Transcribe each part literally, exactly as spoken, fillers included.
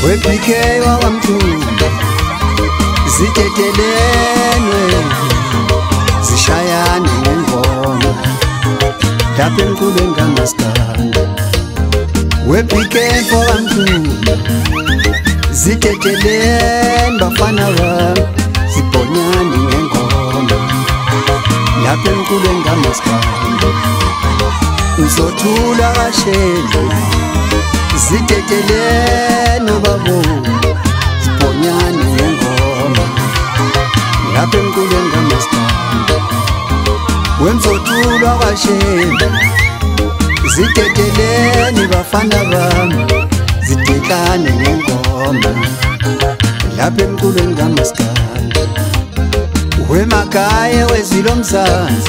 we-B K wakwamthunga zitetelenwe zishayane ngengoma lapha emculweni kaMaskandi. we-B K wakwamthunga zitetelene bafana bami zibhonyane ngengoma lapha emculweni kaMaskandi. Ngizothula kaShele zitetelene babo zibhonyane ngengoma lapha emculweni kaMaskandi. Wenzothula kaShele zitetelene bafana bami zitekane ngengoma lapha emculweni kaMaskandi. Wemakhaya weZilomzansi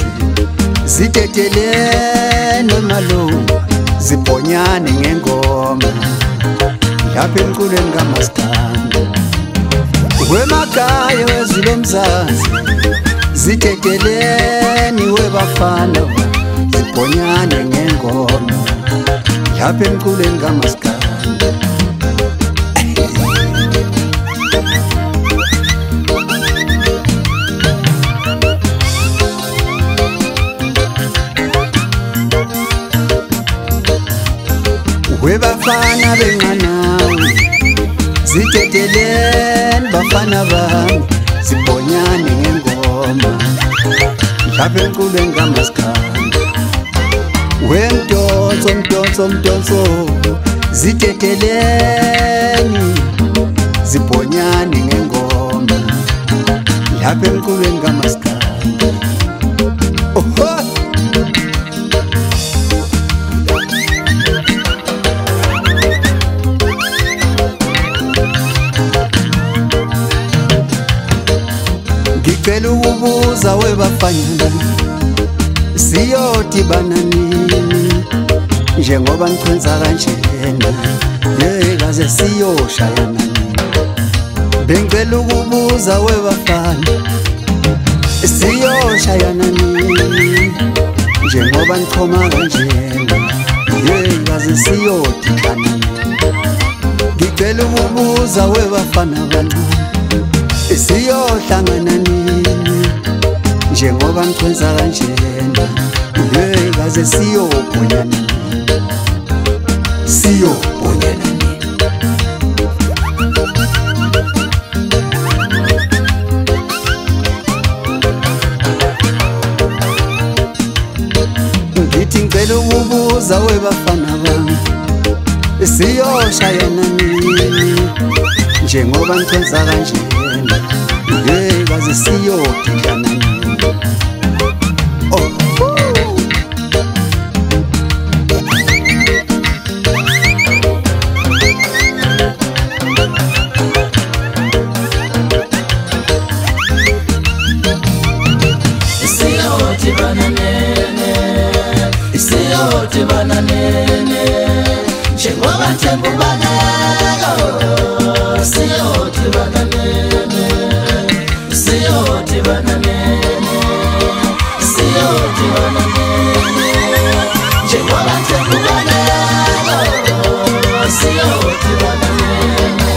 zitetelene malunga zibhonyane ngengoma lapha emculweni kaMaskandi. Wemakhaya weZilomzansi zitetelene webafana zibhonyane ngengoma lapha emculweni kaMaskandi. Webafana bencanawe zitetelene bafana bami zibhonyane ngengoma lapha emculweni kaMaskandi. Wemdonso mdonso mdonso zitetelene zibhonyane ngengoma lapha emculweni kaMaskandi. Oho ngicela ukubuza webafanyana siyodibana nini njengoba ngicwenza kanjena yekaze siyoshayana nini. Bengicela ukubuza webafana siyoshayana nini njengoba ngichoma kanjena yekaze siyodibana nini. Ngicela ukubuza webafana bancane siyohlangana nini njengoba ngicwenza kanjena yekaze siyobhonyana nini siyobhonyana nini. Ngithi ngicela ukubuza webafana bami siyoshayana nini njengoba ngicwenza kanjena yekaze siyodibana nini. Oh siyodibana nene siyodibana nene njengoba njengobaleka siyodibana nene siyodibana nene siyodibana nene njengoba njengobaleka siyodibana nene.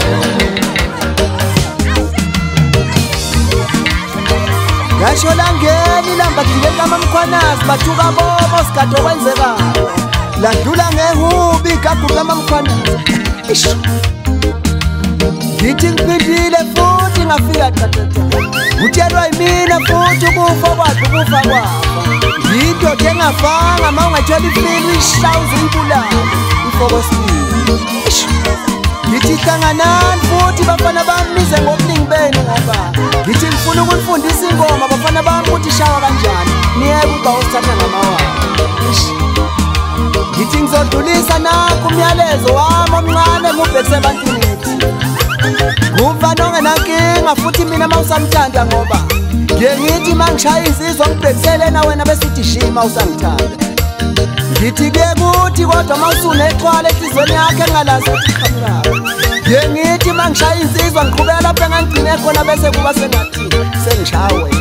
ngasho langeni lamba gibela kaMamkhwanazi bathuka bobo sikade okwenzekayo ladlula ngehubi igaguqa kaMamkhwanazi. Isho ngithi ngiphindile futhi ngafika tatata utshelwa yimina futhi ukufa kwakhe ukufa kwafa yinto engafanga ma ungathola ifili ishawuze uyibulala ifokosini. Isho ngithi hlanganani futhi bafana bamize ngobuningi benu ngoba ngithi ngifuna ukunifundisa ingoma bafana bami ukuthi shawa kanjani niyeke uba usithatha ngamawabo. Ngithi ngizodlulisa nakho umyalezo wami omncane ngubhekise ebantwini ngithi ngumfana ongenankinga futhi mina mawusamthanda ngoba ngiye ngithi mangishaya insizwa ngibhekisele na wena besithi shima usangithanda. Ngithi kuye kuthi kodwa mawusunexhwala enhlizweni yakhe engalazi ukuthi qhamuka. Ngiye ngithi mangishaya insizwa ngiqhubeka lapho engangigcine khona bese kuba sengathi sengishawe.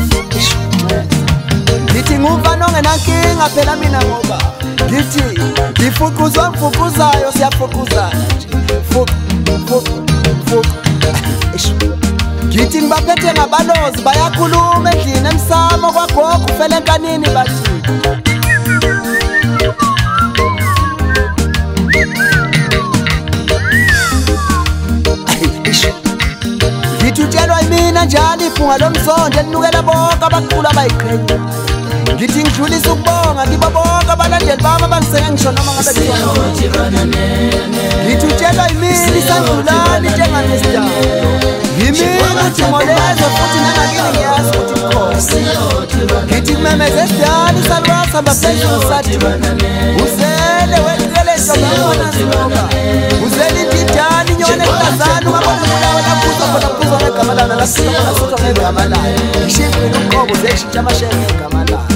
Ngithi ngumfana ongenankinga phela mina ngoba ngithi ngifuquzwa ngifuquzayo siyafuquzana nje fuq fuck fuck eish ngithi ngibaphethe ngabalozi bayakhuluma endlini emsamo kwagogo ufele enkanini bathi ngithutshelwa yimina njalo iphunga lomzondo elinukela bonke abakhulu abayiqhenya ngithi ngidlulisa ukubonga kibo bonke abalandeli bami abangiseke ngisho noma ngabe ngithutshelwa yimina isandlulani njenganesdalo yimina uthimolezo futhi nangakini ngiyazi ukuthi mkhosi ngithi kumemeze esidala isalwasi hamba phezulu sathi uzele weqelesho ngabona ziloba uzele indidani inyone ekulazana ungabona mulawe laphuza khona phuzwa ngegama layo nalaphuza khona futhwa ngegama layo ngishingqile uqobo zeshintsha amasheke ngegama layo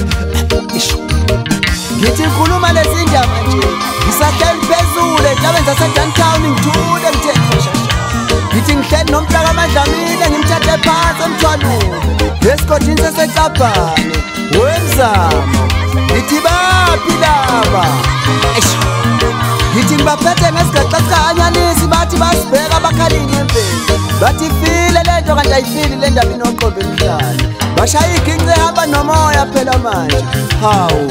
ngithi ngikhuluma lezi ndaba nje ngisahleli phezulu entabeni zaseDowntown ngithule ngithe ngithi ngihleli nomhlaka amadlamini ngimthathe phansi emthwalweni esigodini sesecabhane wemzamo ngithi baphi laba ngithi ngibaphethe ngesigaxa sikahanyanisi bathi basibheka abakhalini emveni bathi ifile le nto kanti ayifili le ndaba inoqobo emhlane bashaya igince ehamba nomoya phela manje hawu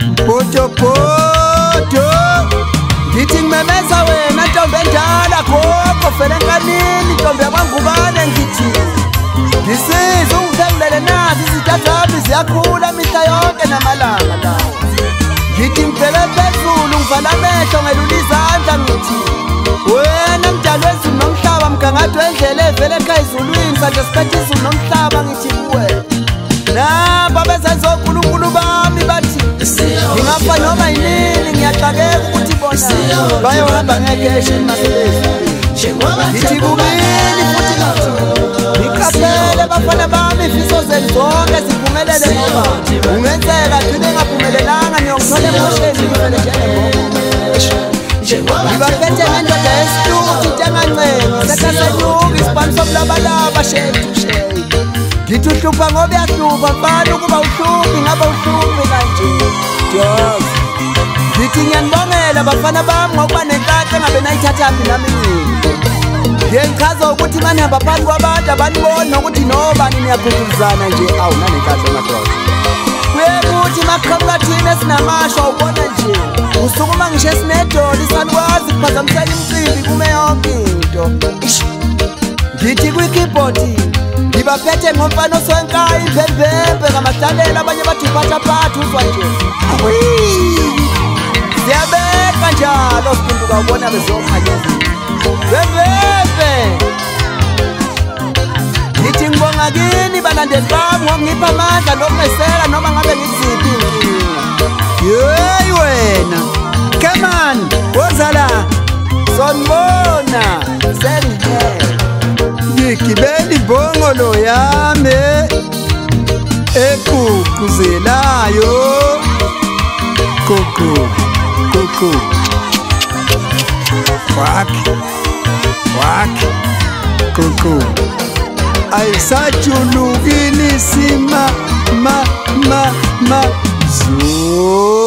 potopoto ngithi ngimemeza wena ntombi endala gogo fele enkanini ntombi yakwangubane ngithi ngisize ungiphendulele nazi izitha zami ziyakhula mihla yonke namalanga lawo ngithi ngibheke phezulu ngivala amehlo ngelula izandla ngithi wena mdali wezulu nomhlaba mgangathi wendlela evele ekhaya ezulwini sanje siphethe izulu nomhlaba ngithi kuwe naba bezenza onkulunkulu bami bathi ngingafa noma yinini ngiyaxakeka ukuthi bona bayohamba ngekheshi emasebezi ngithi kubili futhi ngathi ngiqaphele bafana bami ifiso zenu zonke ziphumelele ngoba ungenzeka thine engaphumelelanga niyongithola emosheni ngivele njengembomo ngibaphethe ngendoda yesituti ntengancenga sekasenyuka isibhani somlabalaba shade to shade ngithi uhlupha ngoba uyahlupha mfana ukuba uhluphi ngaba uhluphi kanje Jobs ngithi ngiyanibongela bafana bami ngokuba nenhlanhla engabe nayithathaphi nami nini ngiyengichaza ukuthi manihamba phansi kwabantu abaniboni nokuthi nobani niyaguduluzana nje awu nanenhlanhla madoda kuyekuthi maqhamuka thina esinamashwa ubona nje usukuma ngisho esinedoli salikwazi kuphazamisela imicimbi kume yonke into ngithi kwi-keyboard ngibaphethe ngomfana oswenkayo imphempempe ngamahlalela abanye bathi uphathaphatha uzwa nje awi siyabeka njalo siphinduka ubona bezokhanyeza bebebe ngithi ngibonga kini balandeli bami ngokungipha amandla nokungesela noma ngabe ngiziphi inkinga yeyi wena come on wozala sonibona sengihela ngigibela imbongolo yami eququzelayo kuku kuku wak wak kuku ayisajulukini sima ma ma ma zo